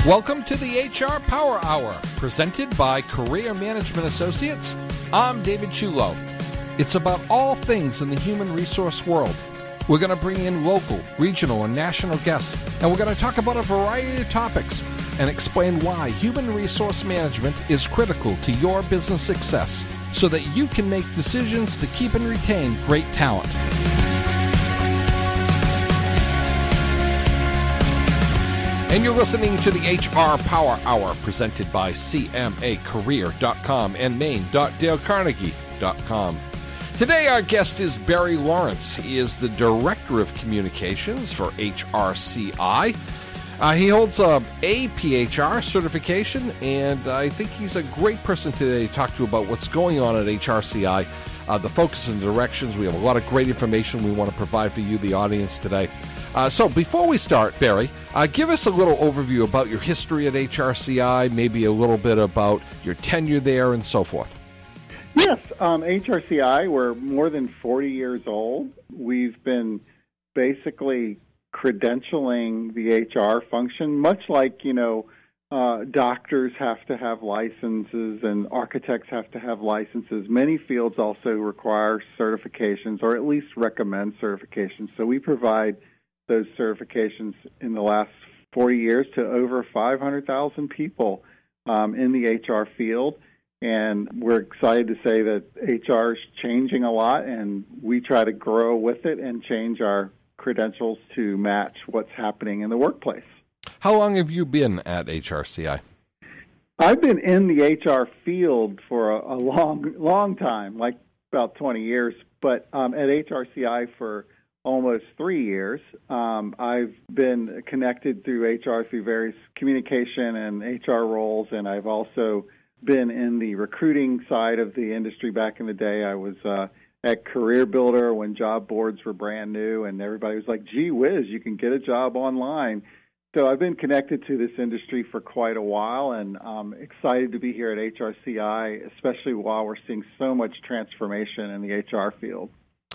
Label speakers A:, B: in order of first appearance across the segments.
A: Welcome to the HR Power Hour, presented by Career Management Associates. I'm David Chulo. It's about all things in the human resource world. We're going to bring in local, regional, and national guests, and we're going to talk about a variety of topics and explain why human resource management is critical to your business success so that you can make decisions to keep and retain great talent. And you're listening to the HR Power Hour, presented by CMAcareer.com and Maine.DaleCarnegie.com. Today, our guest is Barry Lawrence. He is the Director of Communications for HRCI. He holds a APHR certification, and I think he's a great person today to talk to about what's going on at HRCI, the focus and directions. We have a lot of great information we want to provide for you, the audience, today. So before we start, Barry, give us a little overview about your history at HRCI, maybe a little bit about your tenure there and so forth.
B: Yes, HRCI, we're more than 40 years old. We've been basically credentialing the HR function, much like, doctors have to have licenses and architects have to have licenses. Many fields also require certifications or at least recommend certifications. So we provide those certifications in the last 40 years to over 500,000 people in the HR field. And we're excited to say that HR is changing a lot, and we try to grow with it and change our credentials to match what's happening in the workplace.
A: How long have you been at HRCI?
B: I've been in the HR field for a long time, like about 20 years, but at HRCI for almost 3 years. I've been connected through HR through various communication and HR roles, and I've also been in the recruiting side of the industry. Back in the day, I was at Career Builder when job boards were brand new, and everybody was like, gee whiz, you can get a job online. So I've been connected to this industry for quite a while, and I'm excited to be here at HRCI, especially while we're seeing so much transformation in the HR field.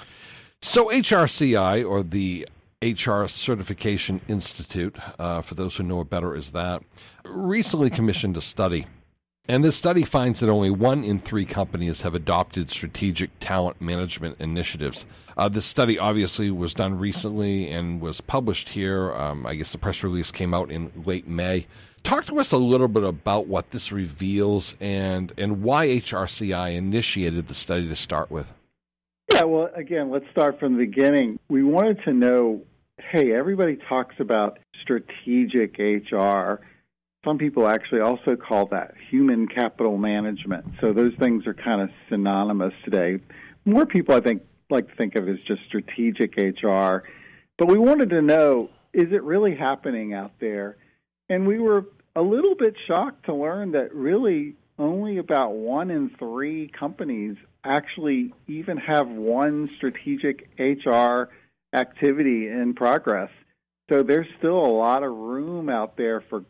A: So HRCI, or the HR Certification Institute, for those who know it better as that, recently commissioned a study. And this study finds that only 1 in 3 companies have adopted strategic talent management initiatives. This study obviously was done recently and was published here. I guess the press release came out in late May. Talk to us a little bit about what this reveals and why HRCI initiated the study to start with.
B: Yeah, well, again, let's start from the beginning. We wanted to know, hey, everybody talks about strategic HR. Some people actually also call that human capital management. So those things are kind of synonymous today. More people, I think, like to think of it as just strategic HR. But we wanted to know, is it really happening out there? And we were a little bit shocked to learn that really only about 1 in 3 companies actually even have one strategic HR activity in progress. So there's still a lot of room out there for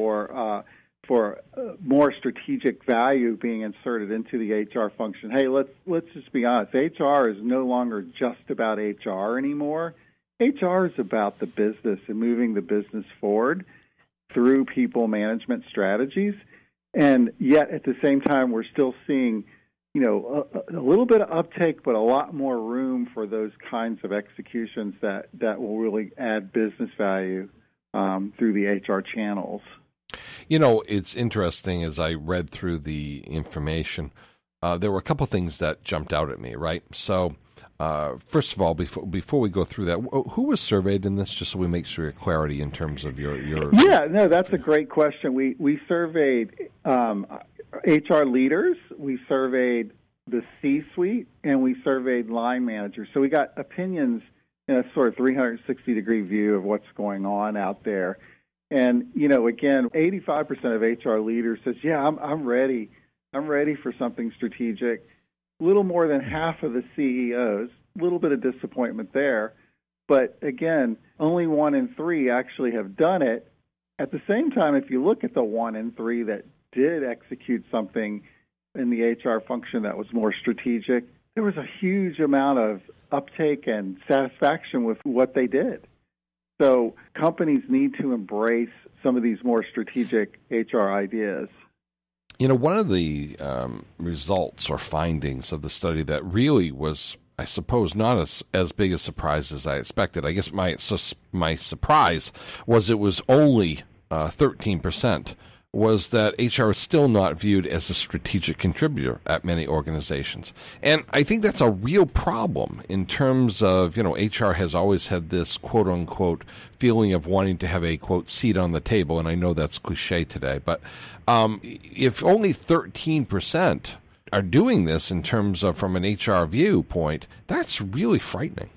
B: more strategic value being inserted into the HR function. Hey, let's just be honest. HR is no longer just about HR anymore. HR is about the business and moving the business forward through people management strategies. And yet, at the same time, we're still seeing, a little bit of uptake, but a lot more room for those kinds of executions that will really add business value through the HR channels.
A: It's interesting as I read through the information, there were a couple things that jumped out at me, right? So, first of all, before we go through that, who was surveyed in this, just so we make sure you have clarity in terms of your...
B: Yeah, no, that's a great question. We surveyed HR leaders, we surveyed the C-suite, and we surveyed line managers. So we got opinions in a sort of 360-degree view of what's going on out there. And, again, 85% of HR leaders says, yeah, I'm ready. I'm ready for something strategic. A little more than half of the CEOs, a little bit of disappointment there. But, again, only 1 in 3 actually have done it. At the same time, if you look at the 1 in 3 that did execute something in the HR function that was more strategic, there was a huge amount of uptake and satisfaction with what they did. So companies need to embrace some of these more strategic HR ideas.
A: One of the results or findings of the study that really was, I suppose, not as big a surprise as I expected. I guess my surprise was it was only 13%, was that HR is still not viewed as a strategic contributor at many organizations. And I think that's a real problem in terms of, HR has always had this quote-unquote feeling of wanting to have a, quote, seat on the table, and I know that's cliche today, but if only 13% are doing this in terms of from an HR viewpoint, that's really frightening.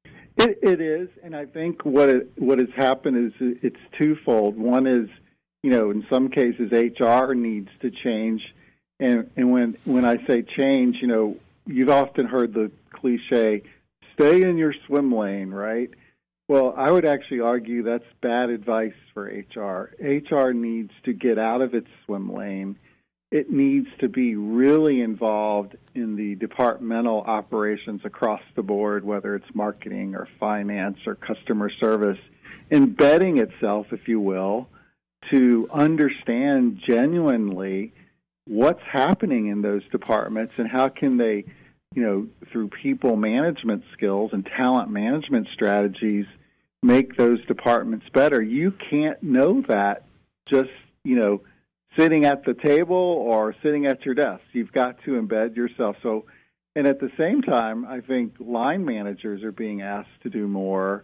B: It is, and I think what has happened is it's twofold. One is, in some cases, HR needs to change. And when I say change, you've often heard the cliche, stay in your swim lane, right? Well, I would actually argue that's bad advice for HR. HR needs to get out of its swim lane. It needs to be really involved in the departmental operations across the board, whether it's marketing or finance or customer service, embedding itself, if you will, to understand genuinely what's happening in those departments and how can they, through people management skills and talent management strategies, make those departments better. You can't know that just, sitting at the table or sitting at your desk. You've got to embed yourself. So, and at the same time, I think line managers are being asked to do more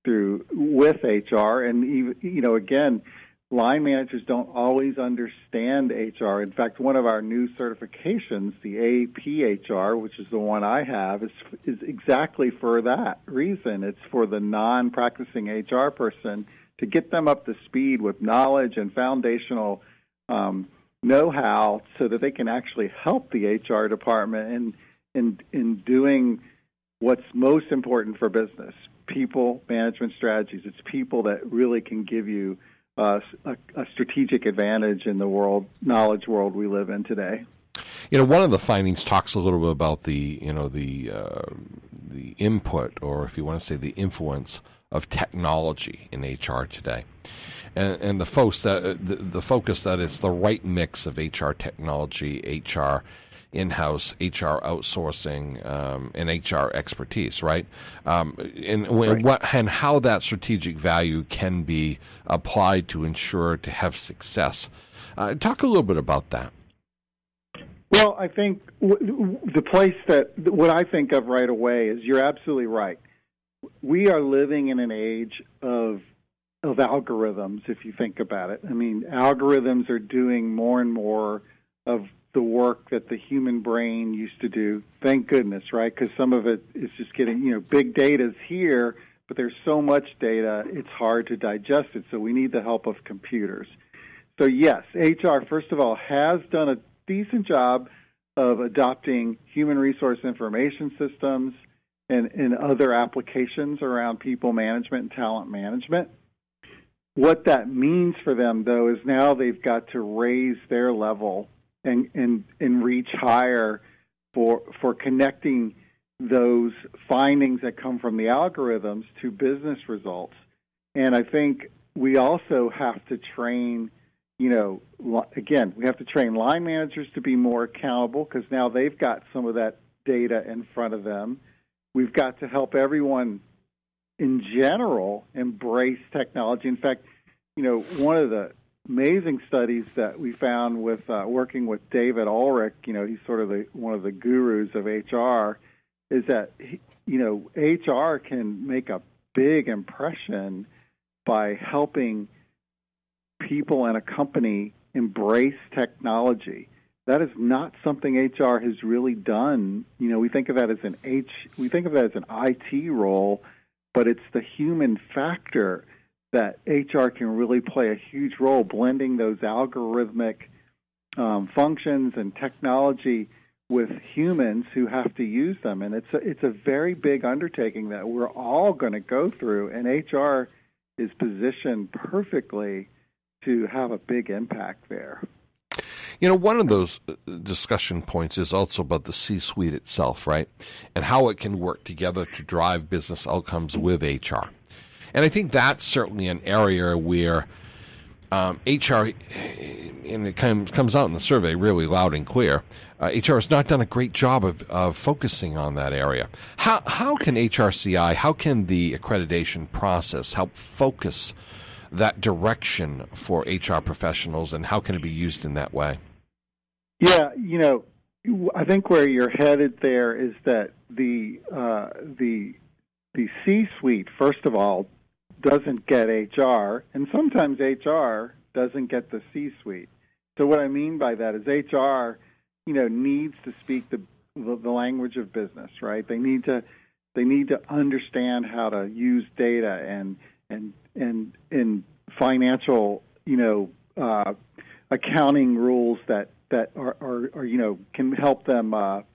B: with HR. And even, again, line managers don't always understand HR. In fact, one of our new certifications, the APHR, which is the one I have, is exactly for that reason. It's for the non-practicing HR person to get them up to speed with knowledge and foundational know-how so that they can actually help the HR department in doing what's most important for business, people management strategies. It's people that really can give you a strategic advantage in the knowledge world we live in today.
A: One of the findings talks a little bit about the input, or if you want to say the influence of technology in HR today, and the focus that it's the right mix of HR technology, HR in-house, HR outsourcing, and HR expertise, right? And how that strategic value can be applied to ensure to have success. Talk a little bit about that.
B: Well, I think the place what I think of right away is you're absolutely right. We are living in an age of algorithms, if you think about it. I mean, algorithms are doing more and more of the work that the human brain used to do. Thank goodness, right? Because some of it is just getting, big data's here, but there's so much data, it's hard to digest it. So we need the help of computers. So yes, HR, first of all, has done a decent job of adopting human resource information systems and other applications around people management and talent management. What that means for them, though, is now they've got to raise their level and reach higher for connecting those findings that come from the algorithms to business results. And I think we also have to train, again, we have to train line managers to be more accountable because now they've got some of that data in front of them. We've got to help everyone in general embrace technology. In fact, one of the amazing studies that we found with working with David Ulrich, he's sort of one of the gurus of HR, is that HR can make a big impression by helping people in a company embrace technology. That is not something HR has really done. We think of that as an IT role, but it's the human factor that HR can really play a huge role, blending those algorithmic functions and technology with humans who have to use them. And it's a very big undertaking that we're all going to go through, and HR is positioned perfectly to have a big impact there.
A: One of those discussion points is also about the C-suite itself, right? And how it can work together to drive business outcomes with HR. And I think that's certainly an area where HR, and it comes out in the survey really loud and clear, HR has not done a great job of focusing on that area. How can HRCI, how can the accreditation process help focus that direction for HR professionals, and how can it be used in that way?
B: Yeah, I think where you're headed there is that the C-suite, first of all, doesn't get HR, and sometimes HR doesn't get the C-suite. So what I mean by that is HR, needs to speak the language of business, right? They need to understand how to use data and financial, accounting rules that are can help them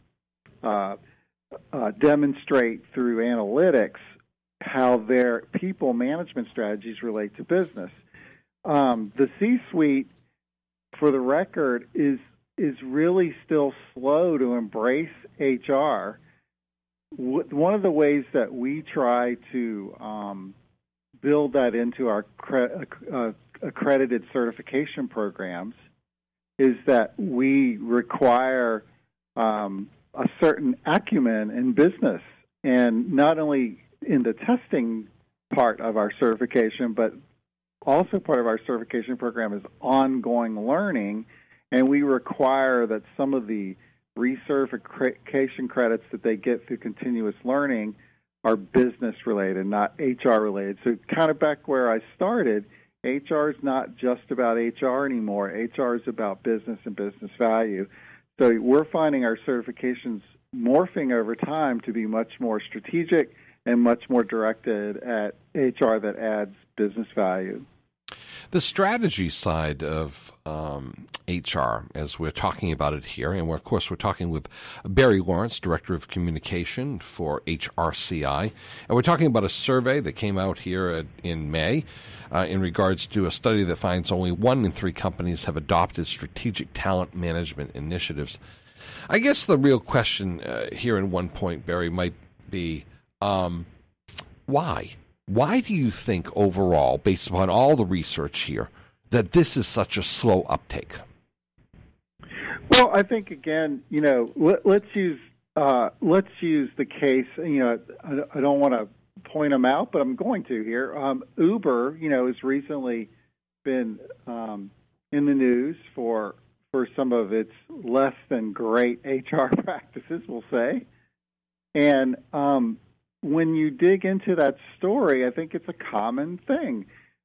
B: demonstrate through analytics how their people management strategies relate to business. The C-suite, for the record, is really still slow to embrace HR. One of the ways that we try to build that into our accredited certification programs is that we require a certain acumen in business, and not only in the testing part of our certification, but also part of our certification program is ongoing learning, and we require that some of the recertification credits that they get through continuous learning are business-related, not HR-related. So kind of back where I started, HR is not just about HR anymore. HR is about business and business value. So we're finding our certifications morphing over time to be much more strategic and much more directed at HR that adds business value.
A: The strategy side of HR, as we're talking about it here, and of course we're talking with Barry Lawrence, Director of Communication for HRCI, and we're talking about a survey that came out here in May in regards to a study that finds only 1 in 3 companies have adopted strategic talent management initiatives. I guess the real question here in one point, Barry, might be why? Why do you think overall, based upon all the research here, that this is such a slow uptake?
B: Well, I think again, let's use the case. I don't want to point them out, but I'm going to here. Uber, has recently been in the news for some of its less than great HR practices, we'll say, and when you dig into that story, I think it's a common thing.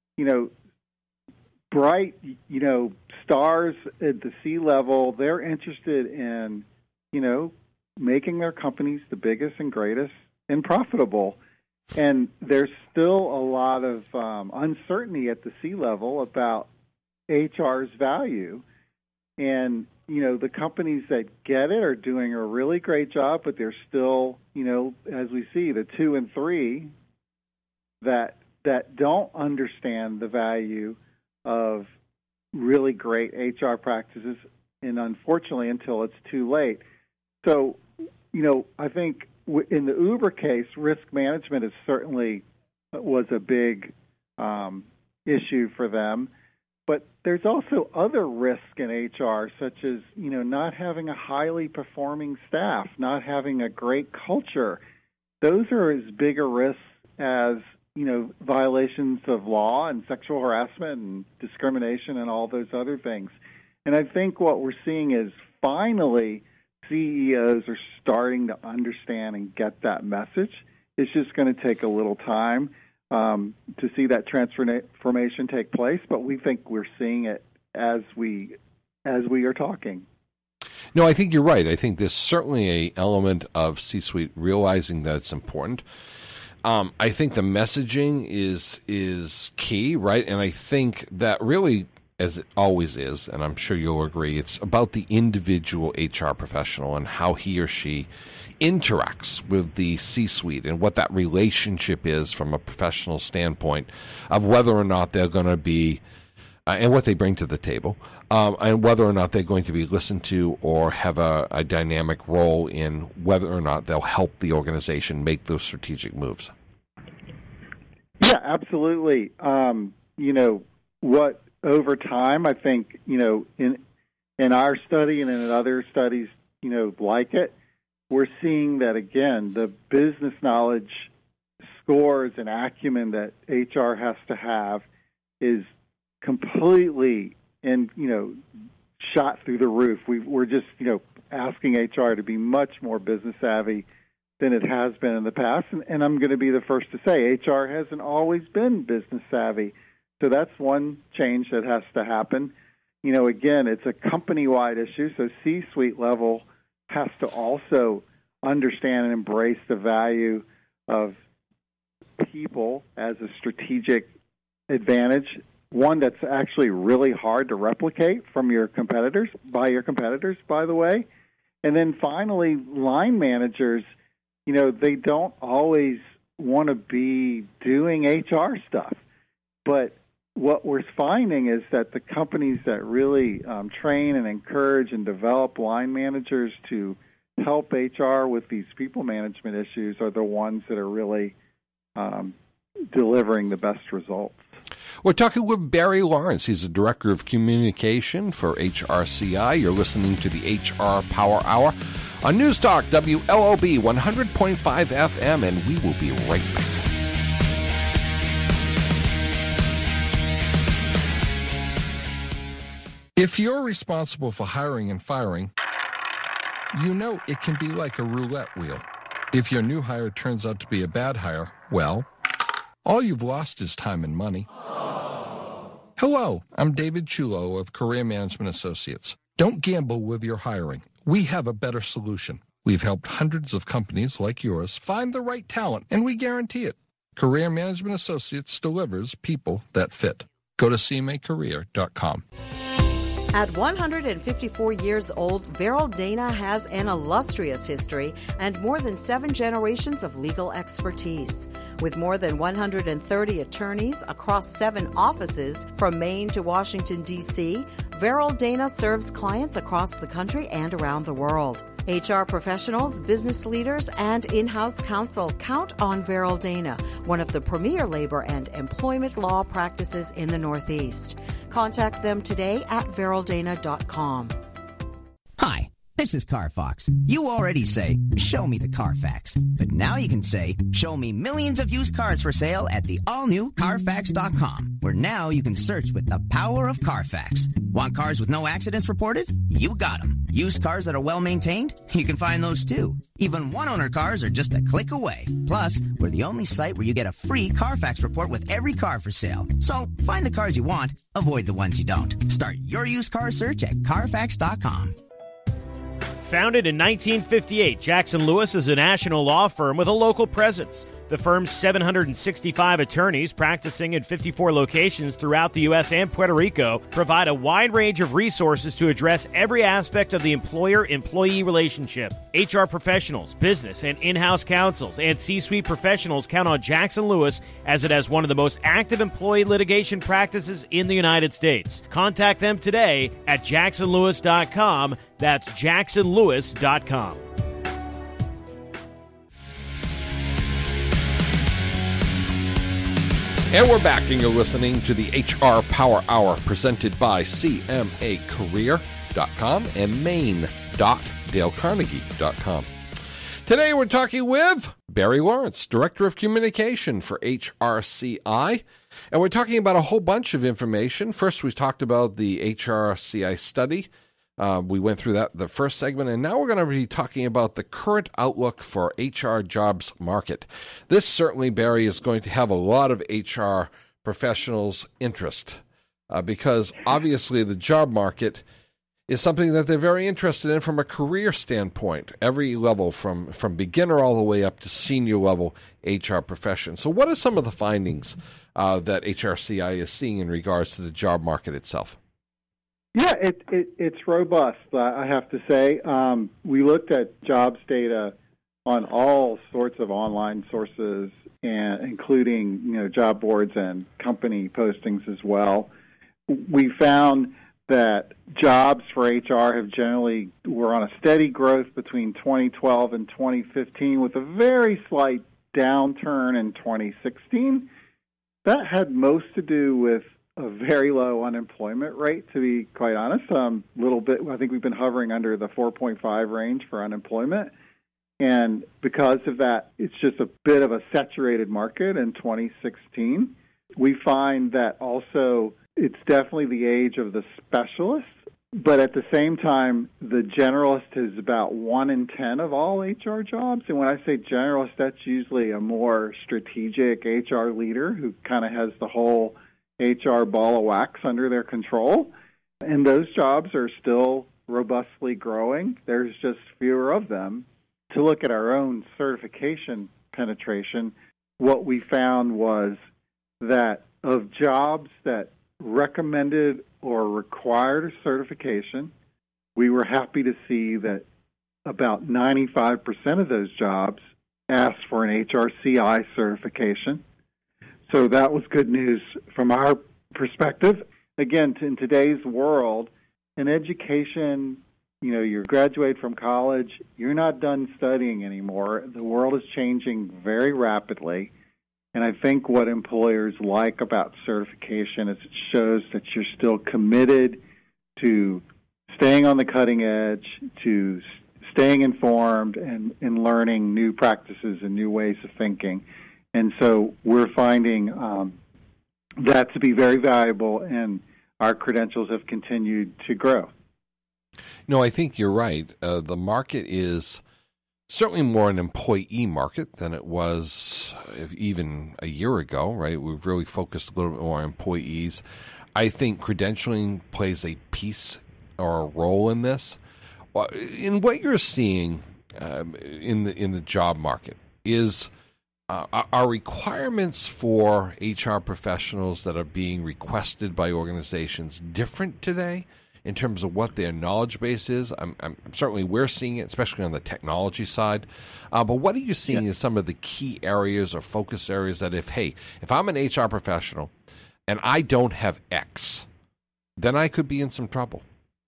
B: Bright, stars at the C-level, they're interested in, making their companies the biggest and greatest and profitable. And there's still a lot of uncertainty at the C-level about HR's value. And, the companies that get it are doing a really great job, but they're still, as we see, the 2 and 3 that don't understand the value of really great HR practices, and unfortunately until it's too late. So, I think in the Uber case, risk management is certainly was a big issue for them. But there's also other risks in HR, such as, not having a highly performing staff, not having a great culture. Those are as big a risk as, violations of law and sexual harassment and discrimination and all those other things. And I think what we're seeing is finally CEOs are starting to understand and get that message. It's just going to take a little time to see that transformation take place, but we think we're seeing it as we are talking.
A: No, I think you're right. I think there's certainly an element of C-suite realizing that it's important. I think the messaging is key, right? And I think that really, as it always is, and I'm sure you'll agree, it's about the individual HR professional and how he or she interacts with the C-suite and what that relationship is from a professional standpoint of whether or not they're going to be and what they bring to the table, and whether or not they're going to be listened to or have a dynamic role in whether or not they'll help the organization make those strategic moves.
B: Yeah, absolutely. What over time, I think, in our study and in other studies, like it, we're seeing that, again, the business knowledge scores and acumen that HR has to have is completely shot through the roof. We're just, asking HR to be much more business savvy than it has been in the past. And I'm going to be the first to say HR hasn't always been business savvy. So that's one change that has to happen. Again, it's a company-wide issue, so C-suite level has to also understand and embrace the value of people as a strategic advantage, one that's actually really hard to replicate from your competitors, by the way. And then finally, line managers, they don't always want to be doing HR stuff. But what we're finding is that the companies that really train and encourage and develop line managers to help HR with these people management issues are the ones that are really delivering the best results.
A: We're talking with Barry Lawrence. He's the Director of Communication for HRCI. You're listening to the HR Power Hour on News Talk WLOB 100.5 FM, and we will be right back. If you're responsible for hiring and firing, it can be like a roulette wheel. If your new hire turns out to be a bad hire, well, all you've lost is time and money. Hello, I'm David Chulo of Career Management Associates. Don't gamble with your hiring. We have a better solution. We've helped hundreds of companies like yours find the right talent, and we guarantee it. Career Management Associates delivers people that fit. Go to cmacareer.com.
C: At 154 years old, Veryl Dana has an illustrious history and more than 7 generations of legal expertise. With more than 130 attorneys across 7 offices from Maine to Washington, D.C., Veryl Dana serves clients across the country and around the world. HR professionals, business leaders, and in-house counsel count on Veryl Dana, one of the premier labor and employment law practices in the Northeast. Contact them today at VerylDana.com.
D: Hi, this is CarFox. You already say, show me the Carfax. But now you can say, show me millions of used cars for sale at the all-new Carfax.com, where now you can search with the power of Carfax. Want cars with no accidents reported? You got them. Used cars that are well-maintained? You can find those too. Even one-owner cars are just a click away. Plus, we're the only site where you get a free Carfax report with every car for sale. So, find the cars you want, avoid the ones you don't. Start your used car search at Carfax.com.
E: Founded in 1958, Jackson Lewis is a national law firm with a local presence. The firm's 765 attorneys practicing in 54 locations throughout the U.S. and Puerto Rico provide a wide range of resources to address every aspect of the employer-employee relationship. HR professionals, business and in-house counsels, and C-suite professionals count on Jackson Lewis as it has one of the most active employee litigation practices in the United States. Contact them today at jacksonlewis.com. That's jacksonlewis.com.
A: And we're back, and you're listening to the HR Power Hour presented by CMAcareer.com and Maine.DaleCarnegie.com. Today we're talking with Barry Lawrence, Director of Communication for HRCI, and we're talking about a whole bunch of information. First, we talked about the HRCI study. We went through that the first segment, and now we're going to be talking about the current outlook for HR jobs market. This certainly, Barry, is going to have a lot of HR professionals' interest because obviously the job market is something that they're very interested in from a career standpoint, every level from beginner all the way up to senior level HR profession. So what are some of the findings that HRCI is seeing in regards to the job market itself?
B: Yeah, it's robust, I have to say. We looked at jobs data on all sorts of online sources, and including job boards and company postings as well. We found that jobs for HR were on a steady growth between 2012 and 2015, with a very slight downturn in 2016. That had most to do with a very low unemployment rate, to be quite honest. Little bit, I think we've been hovering under the 4.5 range for unemployment. And because of that, it's just a bit of a saturated market in 2016. We find that also it's definitely the age of the specialist, but at the same time, the generalist is about 1 in 10 of all HR jobs. And when I say generalist, that's usually a more strategic HR leader who kind of has the whole HR ball of wax under their control. And those jobs are still robustly growing. There's just fewer of them. To look at our own certification penetration, what we found was that of jobs that recommended or required a certification, we were happy to see that about 95% of those jobs asked for an HRCI certification. So that was good news from our perspective. Again, in today's world, in education, you graduate from college, you're not done studying anymore. The world is changing very rapidly. And I think what employers like about certification is it shows that you're still committed to staying on the cutting edge, to staying informed and learning new practices and new ways of thinking. And so we're finding that to be very valuable, and our credentials have continued to grow.
A: No, I think you're right. The market is certainly more an employee market than it was even a year ago, right? We've really focused a little bit more on employees. I think credentialing plays a piece or a role in this. In what you're seeing in the job market, is are requirements for HR professionals that are being requested by organizations different today in terms of what their knowledge base is? Certainly we're seeing it, especially on the technology side. But what are you seeing as some of the key areas or focus areas that if I'm an HR professional and I don't have X, then I could be in some trouble?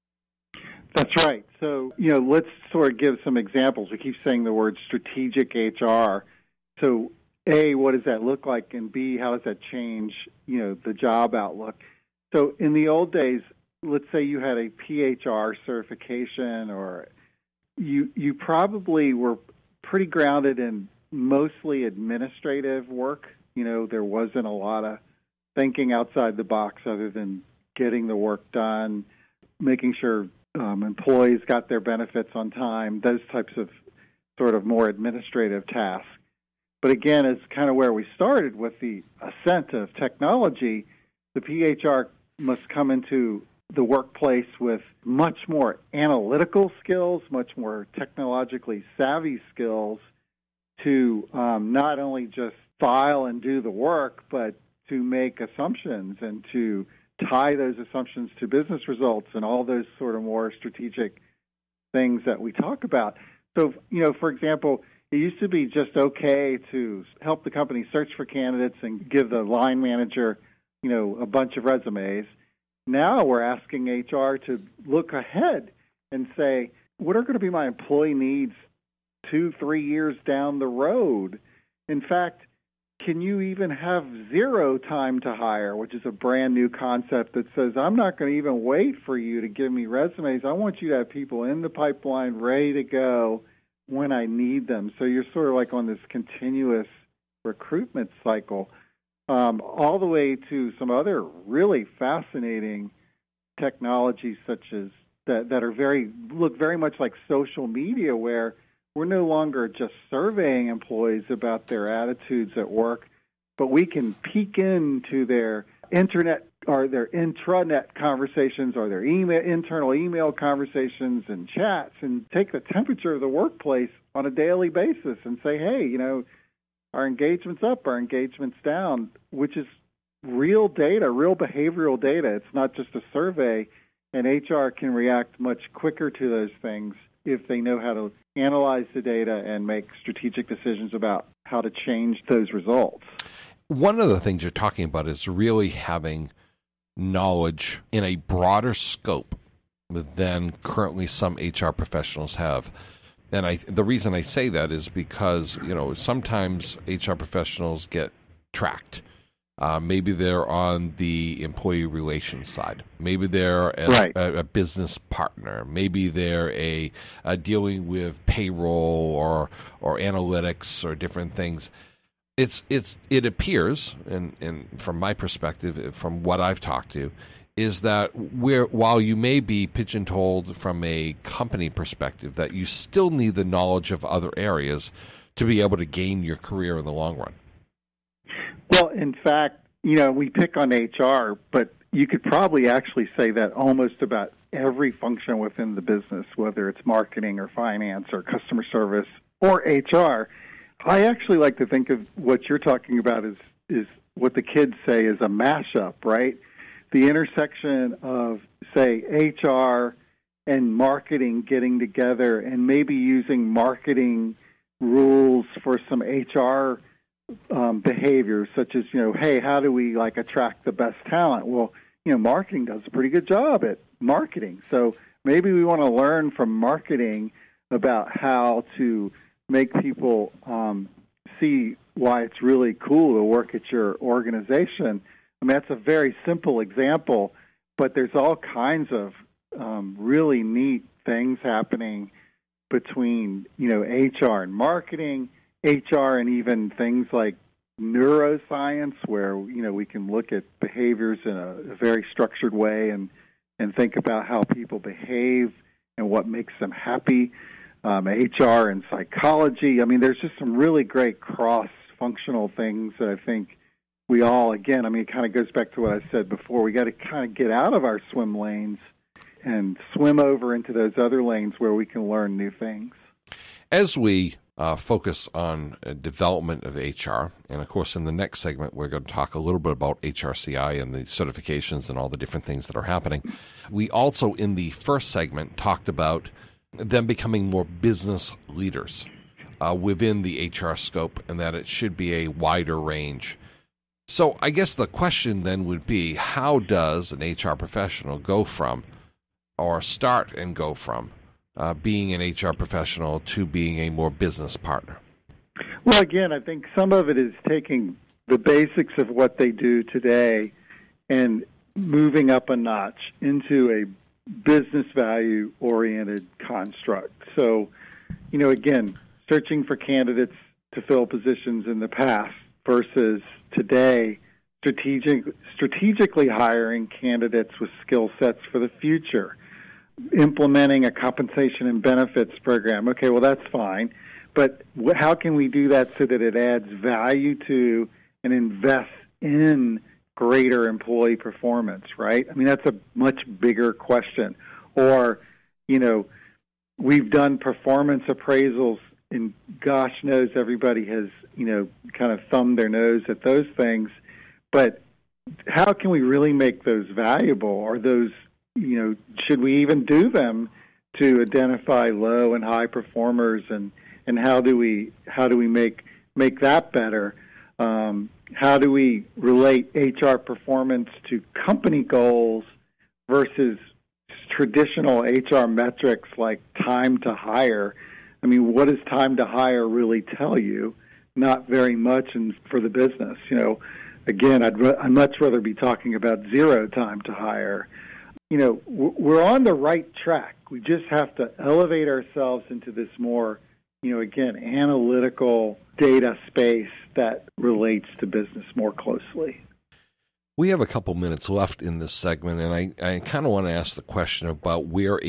B: That's right. So, let's sort of give some examples. We keep saying the word strategic HR. So, A, what does that look like? And B, how does that change, the job outlook? So in the old days, let's say you had a PHR certification, or you probably were pretty grounded in mostly administrative work. There wasn't a lot of thinking outside the box other than getting the work done, making sure employees got their benefits on time, those types of sort of more administrative tasks. But again, it's kind of where we started with the ascent of technology. The PHR must come into the workplace with much more analytical skills, much more technologically savvy skills to not only just file and do the work, but to make assumptions and to tie those assumptions to business results and all those sort of more strategic things that we talk about. So, for example, it used to be just okay to help the company search for candidates and give the line manager, a bunch of resumes. Now we're asking HR to look ahead and say, what are going to be my employee needs 2-3 years down the road? In fact, can you even have zero time to hire, which is a brand new concept that says, I'm not going to even wait for you to give me resumes. I want you to have people in the pipeline ready to go when I need them. So you're sort of like on this continuous recruitment cycle, all the way to some other really fascinating technologies such as that are look very much like social media, where we're no longer just surveying employees about their attitudes at work, but we can peek into their internet or their intranet conversations or their internal email conversations and chats and take the temperature of the workplace on a daily basis and say, hey, our engagement's up, our engagement's down, which is real data, real behavioral data. It's not just a survey, and HR can react much quicker to those things if they know how to analyze the data and make strategic decisions about how to change those results.
A: One of the things you're talking about is really having knowledge in a broader scope than currently some HR professionals have. And the reason I say that is because, sometimes HR professionals get tracked Maybe they're on the employee relations side. Maybe they're a business partner. Maybe they're dealing with payroll or analytics or different things. It appears, and from my perspective, from what I've talked to, is that while you may be pigeonholed from a company perspective, that you still need the knowledge of other areas to be able to gain your career in the long run.
B: Well, in fact, we pick on HR, but you could probably actually say that almost about every function within the business, whether it's marketing or finance or customer service or HR. I actually like to think of what you're talking about is what the kids say is a mashup, right? The intersection of, say, HR and marketing getting together and maybe using marketing rules for some HR behaviors, such as, hey, how do we attract the best talent? Well, marketing does a pretty good job at marketing. So maybe we want to learn from marketing about how to make people see why it's really cool to work at your organization. I mean, that's a very simple example, but there's all kinds of really neat things happening between, HR and marketing, HR and even things like neuroscience, where, we can look at behaviors in a very structured way and think about how people behave and what makes them happy. HR and psychology. I mean, there's just some really great cross-functional things that I think we all, again, it kind of goes back to what I said before. We got to kind of get out of our swim lanes and swim over into those other lanes where we can learn new things.
A: As we focus on development of HR, and of course in the next segment we're going to talk a little bit about HRCI and the certifications and all the different things that are happening. We also, in the first segment, talked about them becoming more business leaders within the HR scope, and that it should be a wider range. So I guess the question then would be, how does an HR professional go from being an HR professional to being a more business partner?
B: Well, again, I think some of it is taking the basics of what they do today and moving up a notch into a business value-oriented construct. So, again, searching for candidates to fill positions in the past versus today, strategically hiring candidates with skill sets for the future, implementing a compensation and benefits program. Okay, well, that's fine, but how can we do that so that it adds value to and invests in greater employee performance, right? I mean, that's a much bigger question. Or, we've done performance appraisals, and gosh knows everybody has, kind of thumbed their nose at those things. But how can we really make those valuable? Or those, should we even do them to identify low and high performers? And how do we make that better? How do we relate HR performance to company goals versus traditional HR metrics like time to hire? I mean, what does time to hire really tell you? Not very much. And for the business, again, I'd much rather be talking about zero time to hire. We're on the right track. We just have to elevate ourselves into this more, again, analytical data space that relates to business more closely.
A: We have a couple minutes left in this segment, and I kind of want to ask the question about where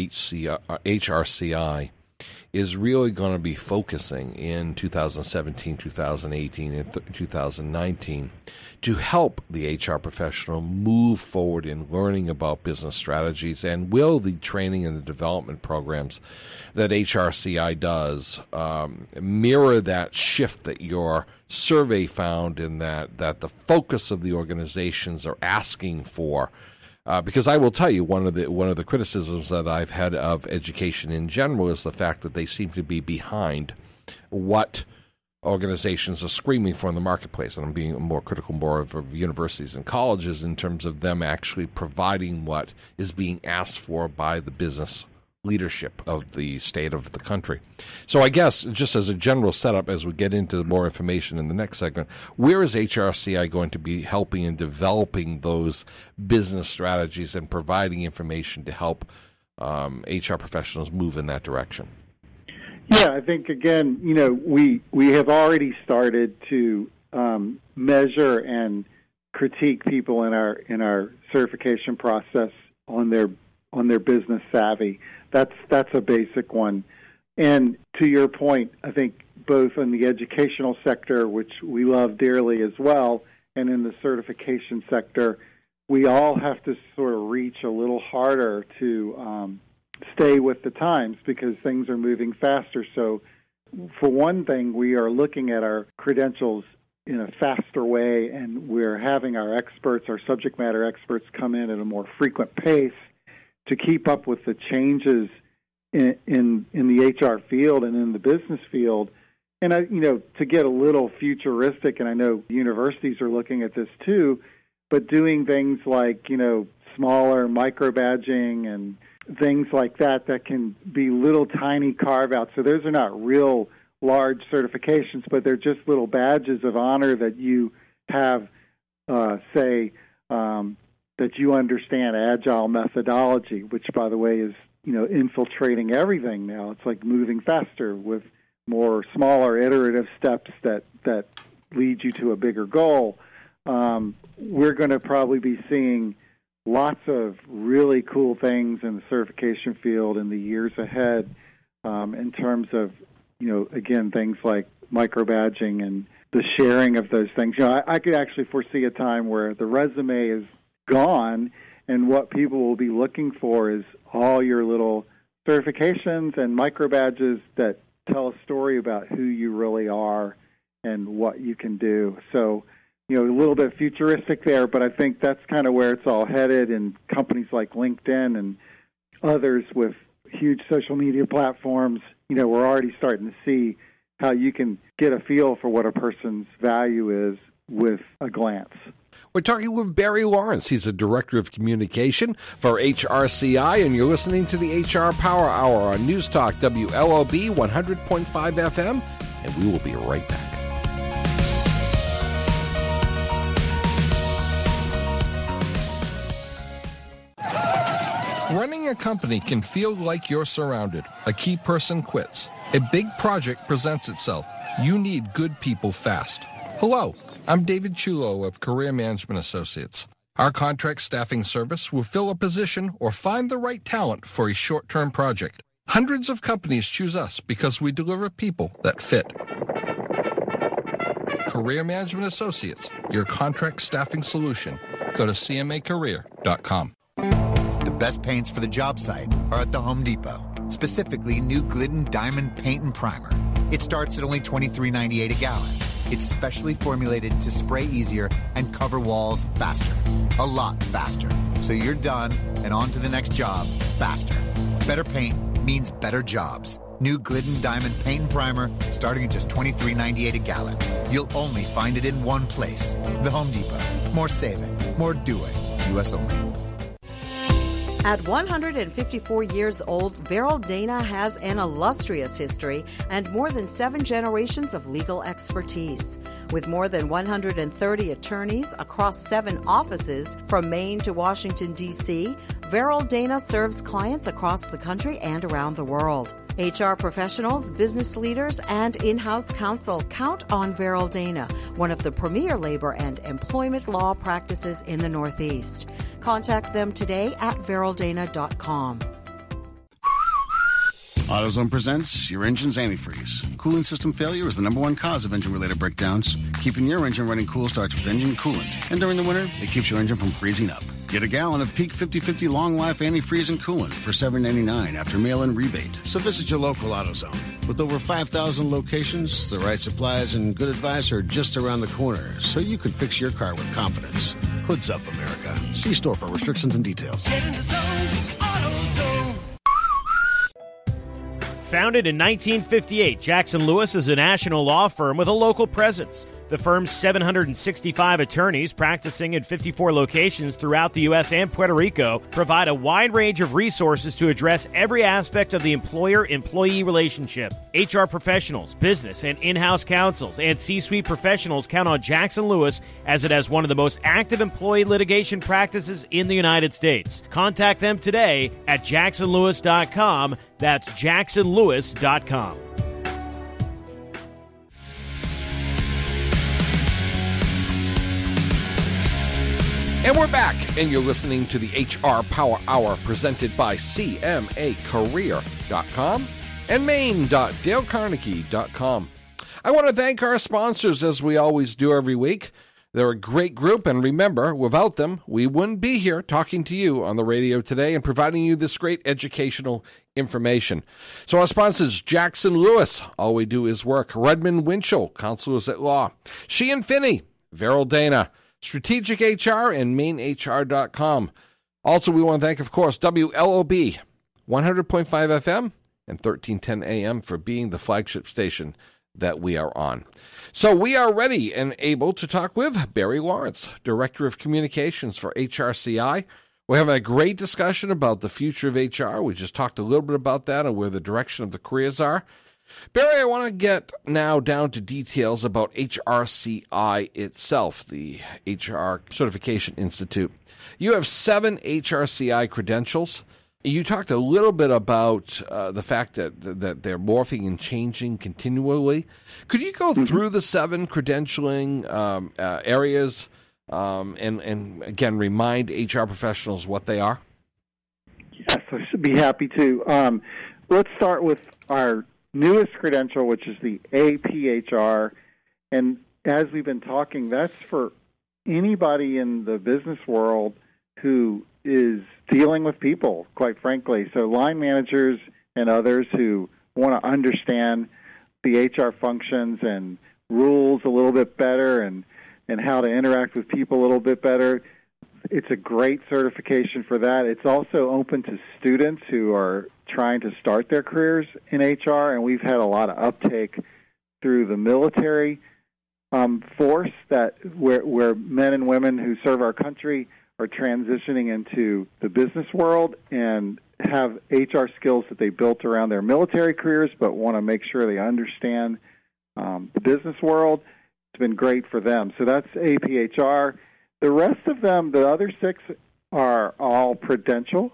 A: HRCI is really going to be focusing in 2017, 2018, and 2019 to help the HR professional move forward in learning about business strategies, and will the training and the development programs that HRCI does mirror that shift that your survey found, in that the focus of the organizations are asking for? Because I will tell you, one of the criticisms that I've had of education in general is the fact that they seem to be behind what organizations are screaming for in the marketplace. And I'm being more critical of universities and colleges in terms of them actually providing what is being asked for by the business leadership of the state of the country. So I guess, just as a general setup, as we get into more information in the next segment, where is HRCI going to be helping in developing those business strategies and providing information to help HR professionals move in that direction?
B: Yeah, I think, again, we have already started to measure and critique people in our certification process on their business savvy. That's a basic one. And to your point, I think both in the educational sector, which we love dearly as well, and in the certification sector, we all have to sort of reach a little harder to stay with the times because things are moving faster. So for one thing, we are looking at our credentials in a faster way, and we're having our experts, our subject matter experts, come in at a more frequent pace to keep up with the changes in the HR field and in the business field. And to get a little futuristic, and I know universities are looking at this too, but doing things like smaller micro badging and things like that can be little tiny carve outs. So those are not real large certifications, but they're just little badges of honor that you have, that you understand agile methodology, which, by the way, is infiltrating everything now. It's like moving faster with more smaller iterative steps that lead you to a bigger goal. We're going to probably be seeing lots of really cool things in the certification field in the years ahead, in terms of again, things like micro-badging and the sharing of those things. I could actually foresee a time where the resume is gone and what people will be looking for is all your little certifications and micro-badges that tell a story about who you really are and what you can do. So, a little bit futuristic there, but I think that's kind of where it's all headed, and companies like LinkedIn and others with huge social media platforms, we're already starting to see how you can get a feel for what a person's value is with a glance.
A: We're talking with Barry Lawrence. He's the Director of Communication for HRCI, and you're listening to the HR Power Hour on News Talk WLOB 100.5 FM, and we will be right back. Running a company can feel like you're surrounded. A key person quits. A big project presents itself. You need good people fast. Hello, I'm David Chulo of Career Management Associates. Our contract staffing service will fill a position or find the right talent for a short-term project. Hundreds of companies choose us because we deliver people that fit. Career Management Associates, your contract staffing solution. Go to cmacareer.com.
F: The best paints for the job site are at the Home Depot, specifically new Glidden Diamond Paint and Primer. It starts at only $23.98 a gallon. It's specially formulated to spray easier and cover walls faster, a lot faster. So you're done and on to the next job faster. Better paint means better jobs. New Glidden Diamond Paint and Primer starting at just $23.98 a gallon. You'll only find it in one place, the Home Depot. More saving, more doing. U.S. only.
C: At 154 years old, Verrill Dana has an illustrious history and more than 7 generations of legal expertise. With more than 130 attorneys across 7 offices from Maine to Washington, D.C., Verrill Dana serves clients across the country and around the world. HR professionals, business leaders, and in-house counsel count on Verrill Dana, one of the premier labor and employment law practices in the Northeast. Contact them today at verrilldana.com.
G: AutoZone presents your engine's antifreeze. Cooling system failure is the number one cause of engine-related breakdowns. Keeping your engine running cool starts with engine coolant. And during the winter, it keeps your engine from freezing up. Get a gallon of Peak 50/50 long-life antifreeze and coolant for $7.99 after mail-in rebate. So visit your local AutoZone. With over 5,000 locations, the right supplies and good advice are just around the corner, so you can fix your car with confidence. Hoods up, America. See store for restrictions and details.
H: Get in the zone, AutoZone.
E: Founded in 1958, Jackson Lewis is a national law firm with a local presence. The firm's 765 attorneys practicing in 54 locations throughout the U.S. and Puerto Rico provide a wide range of resources to address every aspect of the employer-employee relationship. HR professionals, business and in-house counsels, and C-suite professionals count on Jackson Lewis as it has one of the most active employee litigation practices in the United States. Contact them today at jacksonlewis.com. That's jacksonlewis.com.
A: And we're back, and you're listening to the HR Power Hour presented by CMACareer.com and Maine.DaleCarnegie.com. I want to thank our sponsors, as we always do every week. They're a great group, and remember, without them, we wouldn't be here talking to you on the radio today and providing you this great educational information. So our sponsors, Jackson Lewis, all we do is work. Redmond Winchell, counselors at law. Sheehan Finney, Veryl Dana, Strategic HR, and MaineHR.com. Also, we want to thank, of course, WLOB, 100.5 FM and 1310 AM for being the flagship station that we are on. So we are ready and able to talk with Barry Lawrence, Director of Communications for HRCI. We're having a great discussion about the future of HR. We just talked a little bit about that and where the direction of the careers are. Barry, I want to get now down to details about HRCI itself, the HR Certification Institute. You have 7 HRCI credentials. You talked a little bit about the fact that they're morphing and changing continually. Could you go through the 7 credentialing areas and again, remind HR professionals what they are?
B: Yes, I should be happy to. Let's start with our newest credential, which is the APHR. And as we've been talking, that's for anybody in the business world who is dealing with people, quite frankly. So line managers and others who want to understand the HR functions and rules a little bit better and how to interact with people a little bit better. It's a great certification for that. It's also open to students who are trying to start their careers in HR, and we've had a lot of uptake through the military force where men and women who serve our country are transitioning into the business world and have HR skills that they built around their military careers but want to make sure they understand the business world. It's been great for them. So that's APHR. The rest of them, the other 6, are all professional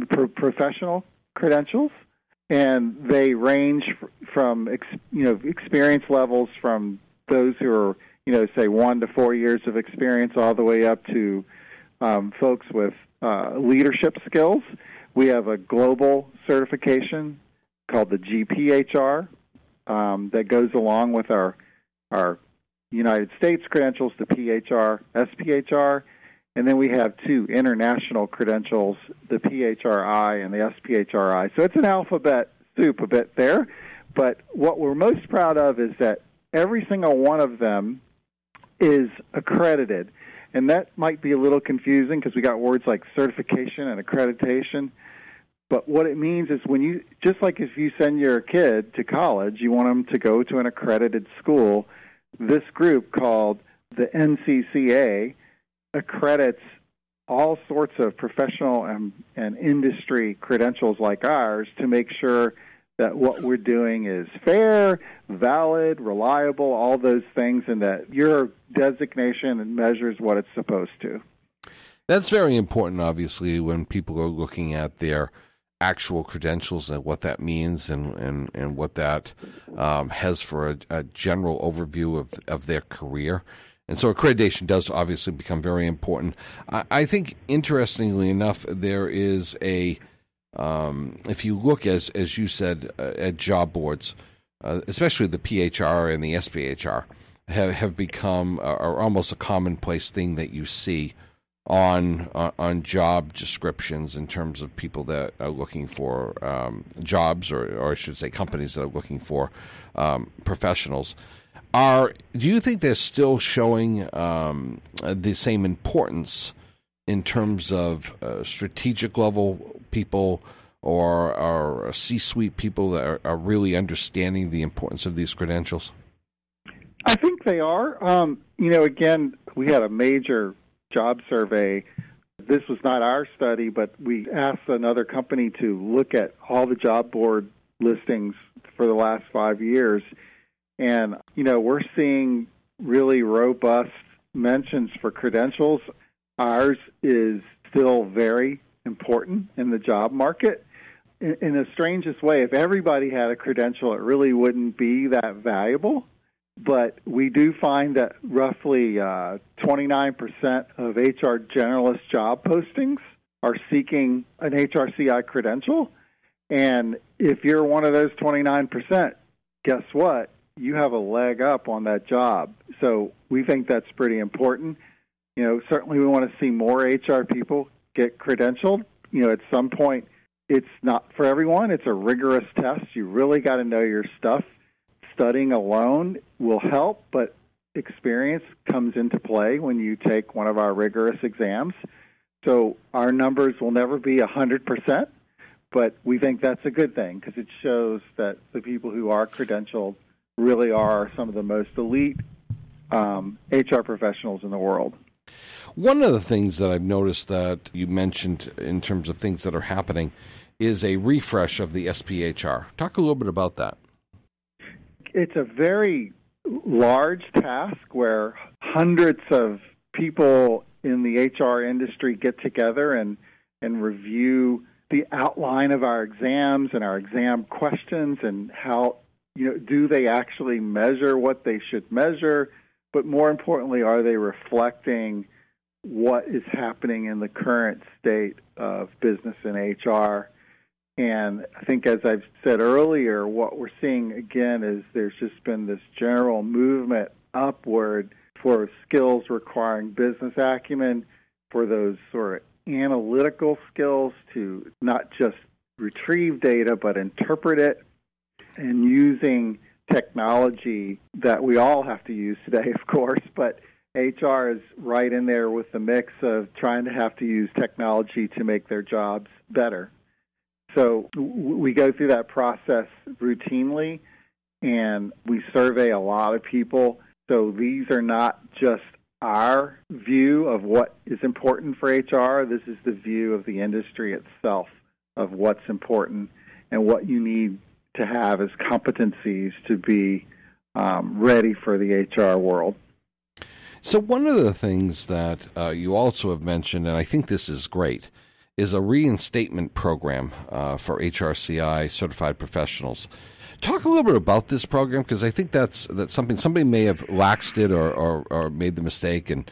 B: credentials, and they range from experience levels from those who are say 1 to 4 years of experience all the way up to folks with leadership skills. We have a global certification called the GPHR that goes along with our United States credentials, the PHR, SPHR, and then we have 2 international credentials, the PHRI and the SPHRI. So it's an alphabet soup a bit there, but what we're most proud of is that every single one of them is accredited. And that might be a little confusing because we got words like certification and accreditation. But what it means is just like if you send your kid to college, you want them to go to an accredited school, this group called the NCCA accredits all sorts of professional and industry credentials like ours to make sure that what we're doing is fair, valid, reliable, all those things, and that your designation measures what it's supposed to.
A: That's very important, obviously, when people are looking at their actual credentials and what that means and what that has for a general overview of their career. And so accreditation does obviously become very important. I think, interestingly enough, there is if you look, as you said, at job boards, especially the PHR and the SPHR, have become are almost a commonplace thing that you see on job descriptions in terms of people that are looking for jobs, or I should say companies that are looking for professionals. Do you think they're still showing the same importance in terms of strategic level people or C-suite people that are really understanding the importance of these credentials?
B: I think think they are. Again, we had a major job survey. This was not our study, but we asked another company to look at all the job board listings for the last 5 years. And, we're seeing really robust mentions for credentials. Ours is still very important in the job market. In the strangest way, if everybody had a credential, it really wouldn't be that valuable. But we do find that roughly 29% of HR generalist job postings are seeking an HRCI credential. And if you're one of those 29%, guess what? You have a leg up on that job. So we think that's pretty important. Certainly we want to see more HR people get credentialed. At some point, it's not for everyone. It's a rigorous test. You really got to know your stuff. Studying alone will help, but experience comes into play when you take one of our rigorous exams. So our numbers will never be 100%, but we think that's a good thing because it shows that the people who are credentialed really are some of the most elite HR professionals in the world.
A: One of the things that I've noticed that you mentioned in terms of things that are happening is a refresh of the SPHR. Talk a little bit about that.
B: It's a very large task where hundreds of people in the HR industry get together and review the outline of our exams and our exam questions and how, do they actually measure what they should measure? But more importantly, are they reflecting what is happening in the current state of business in HR? And I think, as I've said earlier, what we're seeing again is there's just been this general movement upward for skills requiring business acumen, for those sort of analytical skills to not just retrieve data but interpret it, and using technology that we all have to use today, of course, but HR is right in there with the mix of trying to have to use technology to make their jobs better. So we go through that process routinely, and we survey a lot of people. So these are not just our view of what is important for HR. This is the view of the industry itself of what's important and what you need to have as competencies to be ready for the HR world.
A: So one of the things that you also have mentioned, and I think this is great, is a reinstatement program for HRCI certified professionals. Talk a little bit about this program, because I think that's something somebody may have laxed it or made the mistake and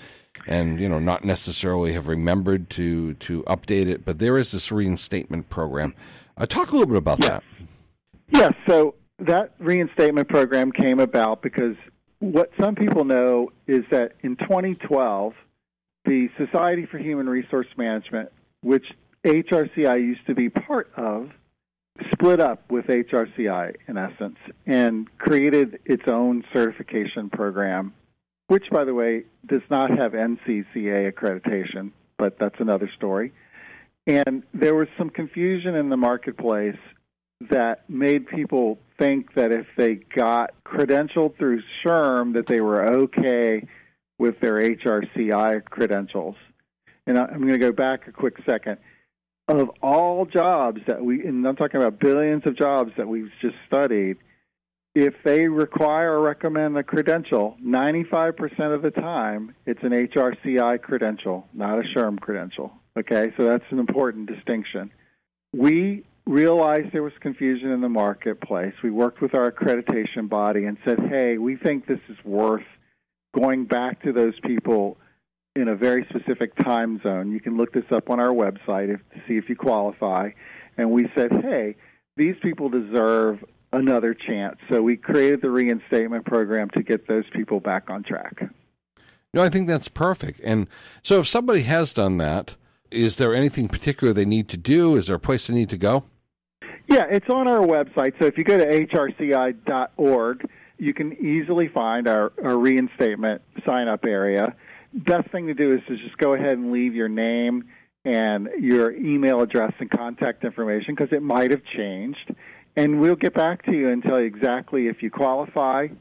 A: not necessarily have remembered to update it. But there is this reinstatement program. Talk a little bit about that.
B: Yes. So that reinstatement program came about because what some people know is that in 2012, the Society for Human Resource Management, which HRCI used to be part of, split up with HRCI, in essence, and created its own certification program, which, by the way, does not have NCCA accreditation, but that's another story. And there was some confusion in the marketplace that made people think that if they got credentialed through SHRM that they were okay with their HRCI credentials. And I'm going to go back a quick second. Of all jobs that and I'm talking about billions of jobs that we've just studied, if they require or recommend a credential, 95% of the time it's an HRCI credential, not a SHRM credential. Okay, so that's an important distinction. We realized there was confusion in the marketplace. We worked with our accreditation body and said, hey, we think this is worth going back to those people in a very specific time zone. You can look this up on our website to see if you qualify. And we said, hey, these people deserve another chance. So we created the reinstatement program to get those people back on track.
A: No, I think that's perfect. And so if somebody has done that, is there anything particular they need to do? Is there a place they need to go?
B: Yeah, it's on our website. So if you go to hrci.org, you can easily find our reinstatement sign-up area. Best thing to do is to just go ahead and leave your name and your email address and contact information, because it might have changed. And we'll get back to you and tell you exactly if you qualify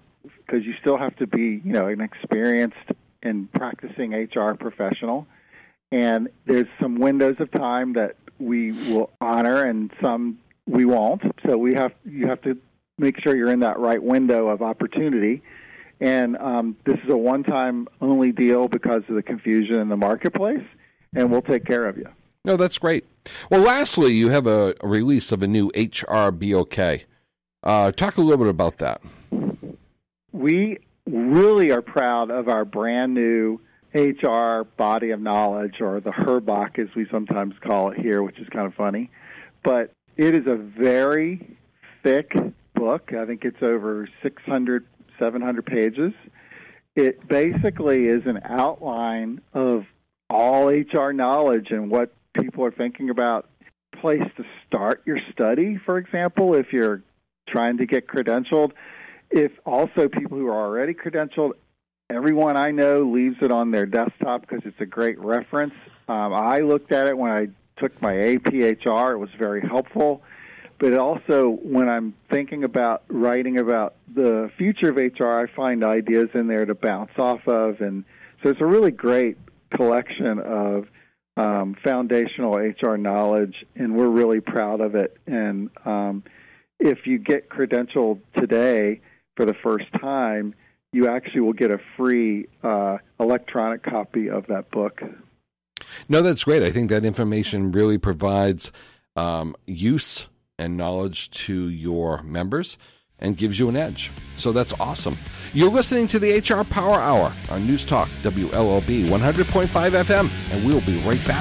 B: because you still have to be, an experienced and practicing HR professional. And there's some windows of time that we will honor and some we won't. So you have to make sure you're in that right window of opportunity. And this is a one-time only deal because of the confusion in the marketplace, and we'll take care of you.
A: No, that's great. Well, lastly, you have a release of a new HRBOK. Talk a little bit about that.
B: We really are proud of our brand new HR body of knowledge, or the HRBOK as we sometimes call it here, which is kind of funny. But it is a very thick book. I think it's over 600, 700 pages. It basically is an outline of all HR knowledge and what people are thinking about. Place to start your study, for example, if you're trying to get credentialed. If also people who are already credentialed, everyone I know leaves it on their desktop because it's a great reference. I looked at it when I took my APHR. It was very helpful. But also, when I'm thinking about writing about the future of HR, I find ideas in there to bounce off of. And so it's a really great collection of foundational HR knowledge, and we're really proud of it. And if you get credentialed today for the first time, you actually will get a free electronic copy of that book.
A: No, that's great. I think that information really provides use and knowledge to your members and gives you an edge. So that's awesome. You're listening to the HR Power Hour on News Talk WLOB 100.5 FM, and we'll be right back.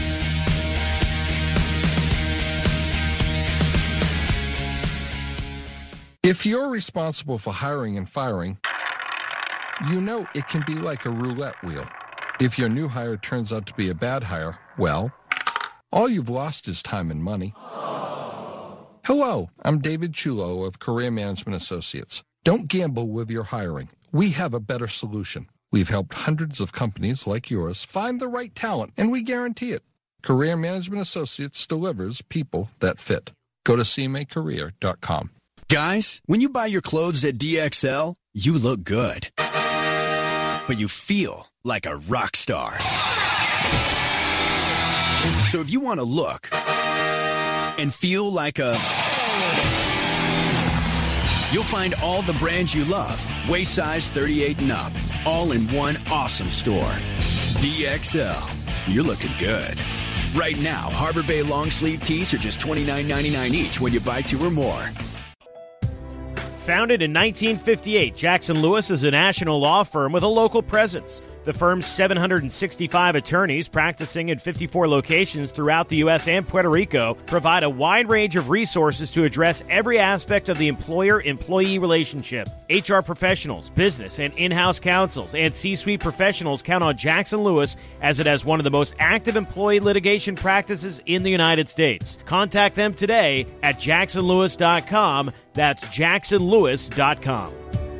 A: If you're responsible for hiring and firing, you know it can be like a roulette wheel. If your new hire turns out to be a bad hire, well, all you've lost is time and money. Hello, I'm David Chulo of Career Management Associates. Don't gamble with your hiring. We have a better solution. We've helped hundreds of companies like yours find the right talent, and we guarantee it. Career Management Associates delivers people that fit. Go to cmacareer.com.
I: Guys, when you buy your clothes at DXL, you look good. But you feel like a rock star. So if you want to look and feel like a... You'll find all the brands you love, waist size 38 and up, all in one awesome store. DXL. You're looking good. Right now, Harbor Bay long sleeve tees are just $29.99 each when you buy 2 or more.
E: Founded in 1958, Jackson Lewis is a national law firm with a local presence. The firm's 765 attorneys practicing in 54 locations throughout the U.S. and Puerto Rico provide a wide range of resources to address every aspect of the employer-employee relationship. HR professionals, business and in-house counsels, and C-suite professionals count on Jackson Lewis as it has one of the most active employee litigation practices in the United States. Contact them today at jacksonlewis.com. That's jacksonlewis.com.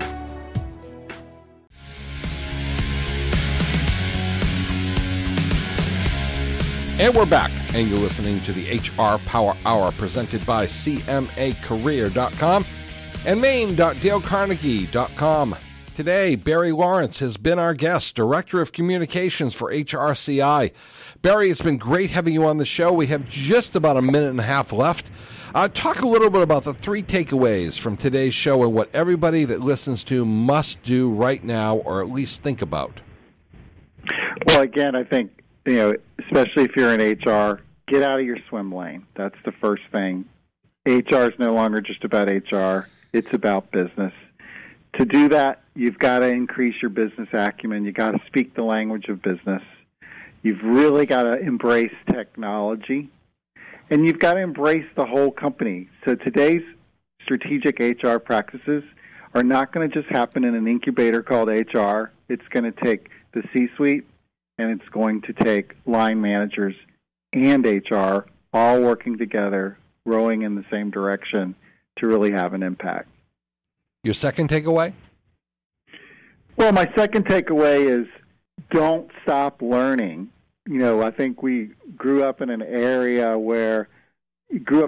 A: And we're back, and you're listening to the HR Power Hour presented by CMAcareer.com and Maine.DaleCarnegie.com. Today, Barry Lawrence has been our guest, Director of Communications for HRCI. Barry, it's been great having you on the show. We have just about a minute and a half left. Talk a little bit about the 3 takeaways from today's show and what everybody that listens to must do right now, or at least think about.
B: Well, again, I think, especially if you're in HR, get out of your swim lane. That's the first thing. HR is no longer just about HR. It's about business. To do that, you've got to increase your business acumen. You've got to speak the language of business. You've really got to embrace technology. And you've got to embrace the whole company. So today's strategic HR practices are not going to just happen in an incubator called HR. It's going to take the C-suite, and it's going to take line managers and HR all working together, rowing in the same direction to really have an impact.
A: Your second takeaway?
B: Well, my second takeaway is don't stop learning. I think we grew up in an age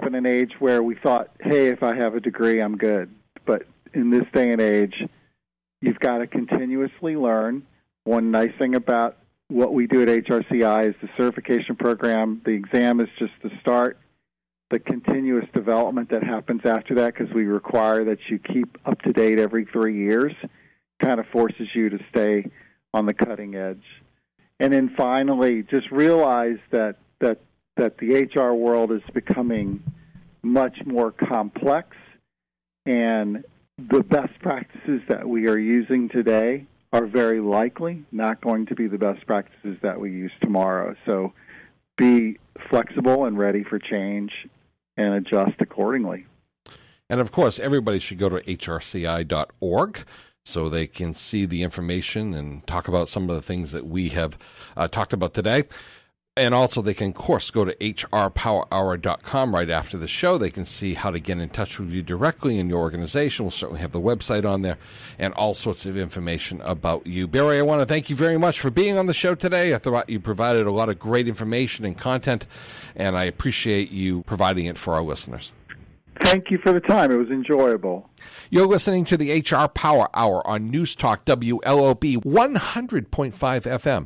B: where we thought, hey, if I have a degree, I'm good. But in this day and age, you've got to continuously learn. One nice thing about what we do at HRCI is the certification program. The exam is just the start. The continuous development that happens after that, because we require that you keep up to date every 3 years, kind of forces you to stay on the cutting edge. And then finally, just realize that the HR world is becoming much more complex, and the best practices that we are using today are very likely not going to be the best practices that we use tomorrow. So be flexible and ready for change and adjust accordingly.
A: And, of course, everybody should go to hrci.org so they can see the information and talk about some of the things that we have talked about today. And also they can, of course, go to hrpowerhour.com right after the show. They can see how to get in touch with you directly in your organization. We'll certainly have the website on there and all sorts of information about you. Barry, I want to thank you very much for being on the show today. I thought you provided a lot of great information and content, and I appreciate you providing it for our listeners.
B: Thank you for the time. It was enjoyable.
A: You're listening to the HR Power Hour on News Talk WLOB 100.5 FM.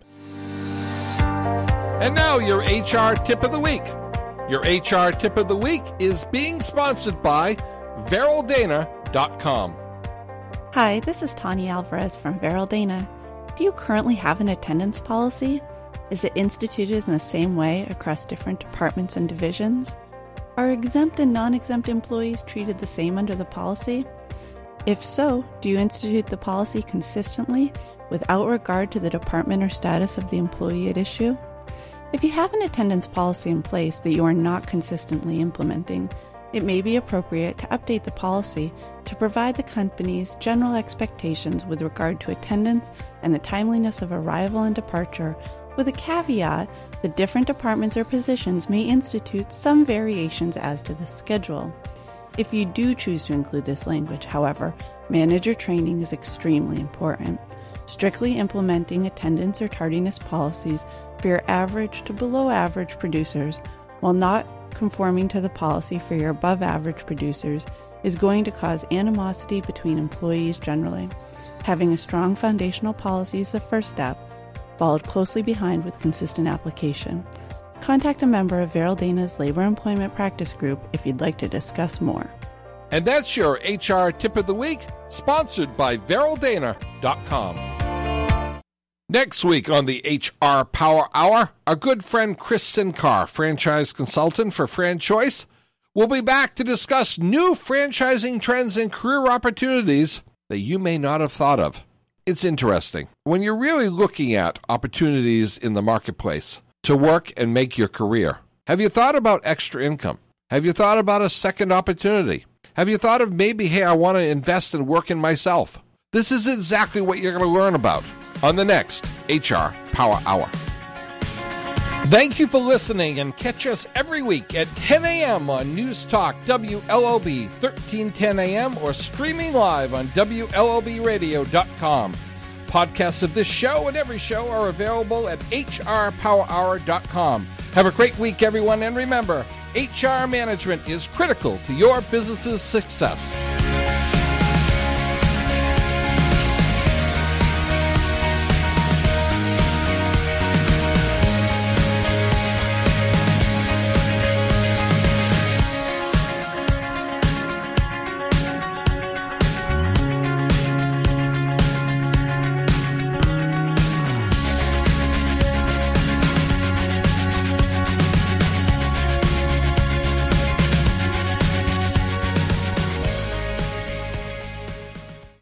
A: And now your HR Tip of the Week. Your HR Tip of the Week is being sponsored by VerylDana.com.
J: Hi, this is Tanya Alvarez from VerylDana. Do you currently have an attendance policy? Is it instituted in the same way across different departments and divisions? Are exempt and non-exempt employees treated the same under the policy? If so, do you institute the policy consistently without regard to the department or status of the employee at issue? If you have an attendance policy in place that you are not consistently implementing, it may be appropriate to update the policy to provide the company's general expectations with regard to attendance and the timeliness of arrival and departure, with a caveat that different departments or positions may institute some variations as to the schedule. If you do choose to include this language, however, manager training is extremely important. Strictly implementing attendance or tardiness policies for your average to below average producers while not conforming to the policy for your above average producers is going to cause animosity between employees generally. Having a strong foundational policy is the first step, followed closely behind with consistent application. Contact a member of VerylDana's Labor Employment Practice Group if you'd like to discuss more.
A: And that's your HR Tip of the Week, sponsored by VerylDana.com. Next week on the HR Power Hour, our good friend Chris Sincar, franchise consultant for FranChoice, will be back to discuss new franchising trends and career opportunities that you may not have thought of. It's interesting. When you're really looking at opportunities in the marketplace to work and make your career, have you thought about extra income? Have you thought about a second opportunity? Have you thought of maybe, hey, I want to invest and work in myself? This is exactly what you're going to learn about on the next HR Power Hour. Thank you for listening, and catch us every week at 10 a.m. on News Talk WLOB 1310 a.m. or streaming live on WLOBradio.com. Podcasts of this show and every show are available at hrpowerhour.com. Have a great week, everyone, and remember, HR management is critical to your business's success.